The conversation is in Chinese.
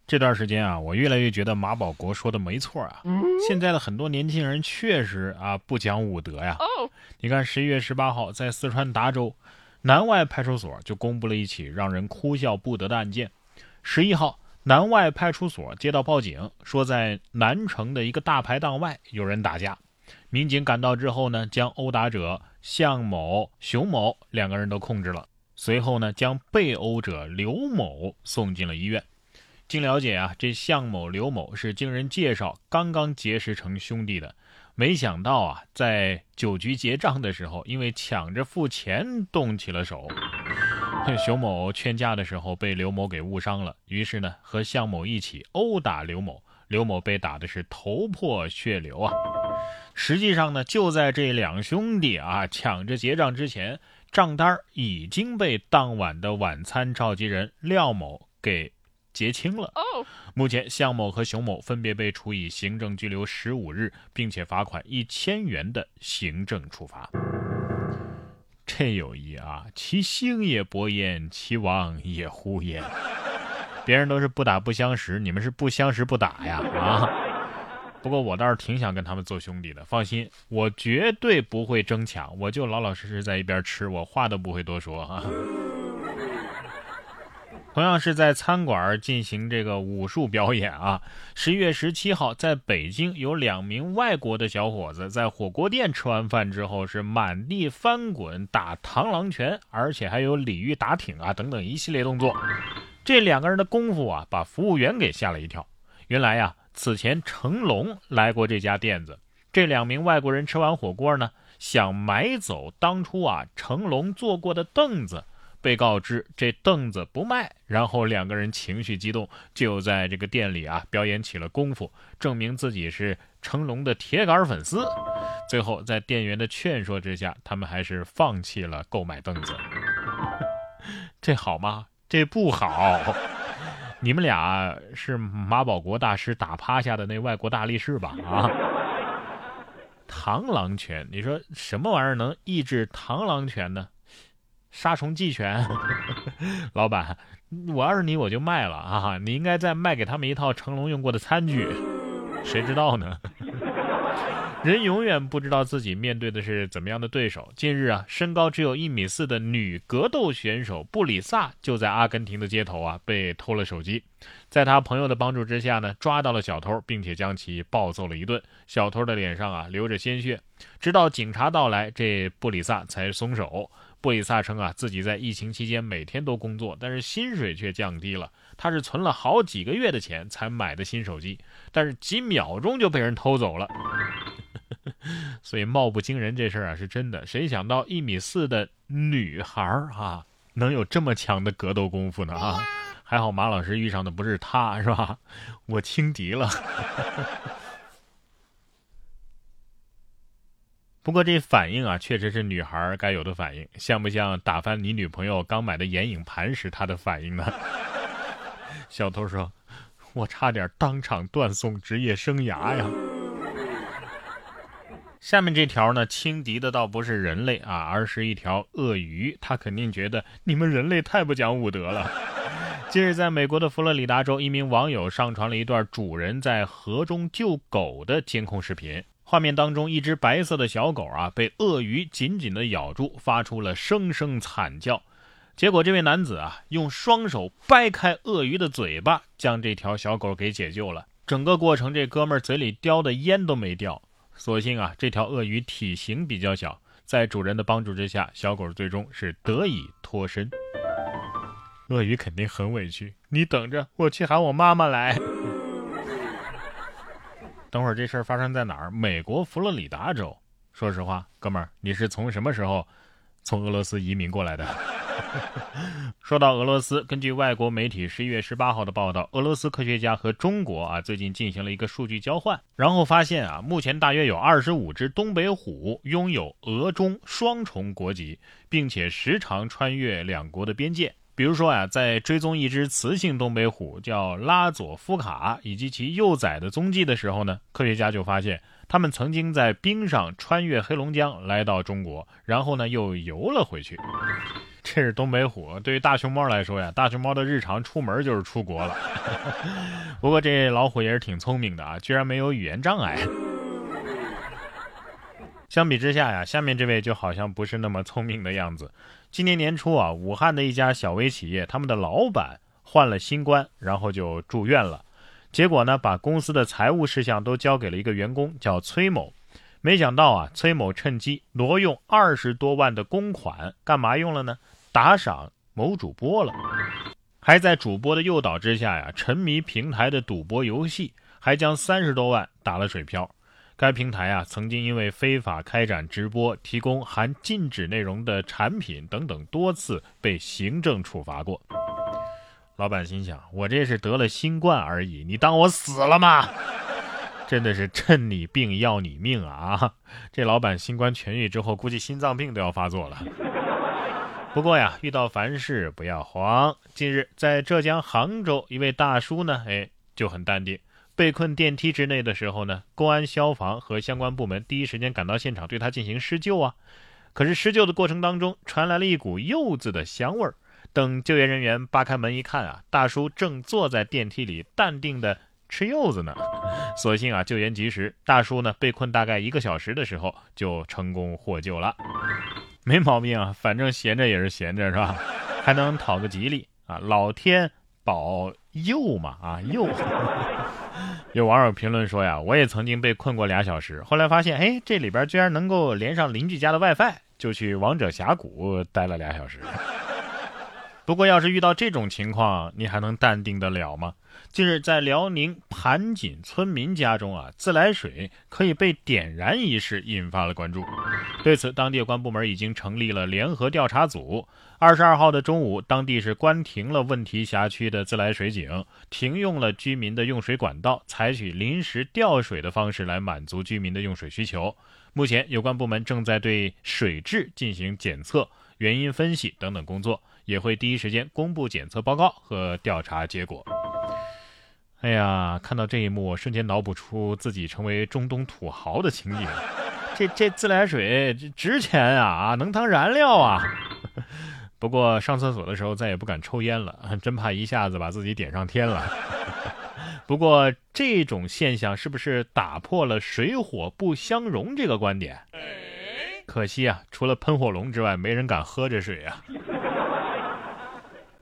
这段时间啊，我越来越觉得马保国说的没错啊。现在的很多年轻人确实啊不讲武德呀。你看11月18号在四川达州南外派出所就公布了一起让人哭笑不得的案件。11号南外派出所接到报警，说在南城的一个大排档外有人打架。民警赶到之后呢，将殴打者向某、熊某两个人都控制了。随后呢，将被殴者刘某送进了医院。经了解啊，这向某、刘某是经人介绍刚刚结识成兄弟的，没想到啊，在酒局结账的时候，因为抢着付钱动起了手。熊某劝架的时候被刘某给误伤了，于是呢和向某一起殴打刘某，刘某被打的是头破血流啊。实际上呢，就在这两兄弟啊抢着结账之前，账单已经被当晚的晚餐召集人廖某给结清了。目前向某和熊某分别被处以行政拘留15日，并且罚款1000元的行政处罚。这友谊啊，其兴也勃焉，其亡也忽焉。别人都是不打不相识，你们是不相识不打呀啊！不过我倒是挺想跟他们做兄弟的，放心，我绝对不会争抢，我就老老实实在一边吃，我话都不会多说啊。同样是在餐馆进行这个武术表演啊，11月17号在北京有2名外国的小伙子在火锅店吃完饭之后是满地翻滚打螳螂拳，而且还有鲤鱼打挺啊等等一系列动作。这2个人的功夫啊把服务员给吓了一跳。原来啊，此前成龙来过这家店子，这2名外国人吃完火锅呢，想买走当初啊成龙坐过的凳子，被告知这凳子不卖，然后2个人情绪激动，就在这个店里啊表演起了功夫，证明自己是成龙的铁杆粉丝。最后在店员的劝说之下，他们还是放弃了购买凳子。这好吗？这不好。你们俩是马保国大师打趴下的那外国大力士吧？啊，螳螂拳，你说什么玩意儿能抑制螳螂拳呢？杀虫剂拳。老板，我要是你我就卖了啊！你应该再卖给他们一套成龙用过的餐具。谁知道呢？人永远不知道自己面对的是怎么样的对手。近日啊，身高只有1.4米的女格斗选手布里萨就在阿根廷的街头啊被偷了手机，在他朋友的帮助之下呢，抓到了小偷，并且将其暴揍了一顿。小偷的脸上啊流着鲜血，直到警察到来，这布里萨才松手。布里萨称啊，自己在疫情期间每天都工作，但是薪水却降低了。他是存了好几个月的钱才买的新手机，但是几秒钟就被人偷走了。所以貌不惊人这事儿啊是真的，谁想到1.4米的女孩啊能有这么强的格斗功夫呢啊！还好马老师遇上的不是他，是吧？我轻敌了。不过这反应啊确实是女孩该有的反应，像不像打翻你女朋友刚买的眼影盘时她的反应呢？小偷说，我差点当场断送职业生涯呀。下面这条呢，轻敌的倒不是人类啊，而是一条鳄鱼。他肯定觉得你们人类太不讲武德了。近日在美国的佛罗里达州，一名网友上传了一段主人在河中救狗的监控视频。画面当中，一只白色的小狗啊被鳄鱼紧紧地咬住，发出了声声惨叫。结果这位男子啊用双手掰开鳄鱼的嘴巴，将这条小狗给解救了。整个过程这哥们儿嘴里叼的烟都没掉。所幸啊，这条鳄鱼体型比较小，在主人的帮助之下，小狗最终是得以脱身。鳄鱼肯定很委屈，你等着，我去喊我妈妈来。等会儿这事儿发生在哪儿？美国佛罗里达州。说实话，哥们儿，你是从什么时候从俄罗斯移民过来的？说到俄罗斯，根据外国媒体11月18号的报道，俄罗斯科学家和中国啊最近进行了一个数据交换，然后发现啊，目前大约有25只东北虎拥有俄中双重国籍，并且时常穿越两国的边界。比如说啊，在追踪一只雌性东北虎叫拉佐夫卡以及其幼崽的踪迹的时候呢，科学家就发现他们曾经在冰上穿越黑龙江来到中国，然后呢又游了回去。 这是东北虎。对于大熊猫来说呀，大熊猫的日常出门就是出国了。不过这老虎也是挺聪明的啊，居然没有语言障碍。相比之下呀，下面这位就好像不是那么聪明的样子。今年年初啊，武汉的一家小微企业，他们的老板患了新冠，然后就住院了。结果呢，把公司的财务事项都交给了一个员工，叫崔某。没想到啊，崔某趁机挪用20多万的公款，干嘛用了呢？打赏某主播了，还在主播的诱导之下呀，沉迷平台的赌博游戏，还将30多万打了水漂。该平台啊，曾经因为非法开展直播、提供含禁止内容的产品等等，多次被行政处罚过。老板心想，我这是得了新冠而已，你当我死了吗？真的是趁你病要你命啊！这老板新冠痊愈之后，估计心脏病都要发作了。不过呀，遇到凡事不要慌。近日，在浙江杭州，一位大叔呢，就很淡定。被困电梯之内的时候呢，公安、消防和相关部门第一时间赶到现场，对他进行施救啊。可是施救的过程当中，传来了一股柚子的香味儿。等救援人员扒开门一看啊，大叔正坐在电梯里淡定的吃柚子呢。所幸啊，救援及时，大叔呢被困大概1个小时的时候就成功获救了。没毛病啊，反正闲着也是闲着，是吧？还能讨个吉利啊，老天保佑嘛啊，佑。有网友评论说呀，我也曾经被困过2小时，后来发现这里边居然能够连上邻居家的 WiFi， 就去王者峡谷待了2小时。不过要是遇到这种情况，你还能淡定得了吗？近日在辽宁盘锦村民家中啊，自来水可以被点燃一事引发了关注。对此，当地有关部门已经成立了联合调查组。22号的中午，当地是关停了问题辖区的自来水井，停用了居民的用水管道，采取临时调水的方式来满足居民的用水需求。目前有关部门正在对水质进行检测、原因分析等等工作，也会第一时间公布检测报告和调查结果。哎呀，看到这一幕，我瞬间脑补出自己成为中东土豪的情景。这自来水值钱啊，能当燃料啊！不过上厕所的时候再也不敢抽烟了，真怕一下子把自己点上天了。不过这种现象是不是打破了水火不相容这个观点？可惜啊，除了喷火龙之外，没人敢喝这水啊。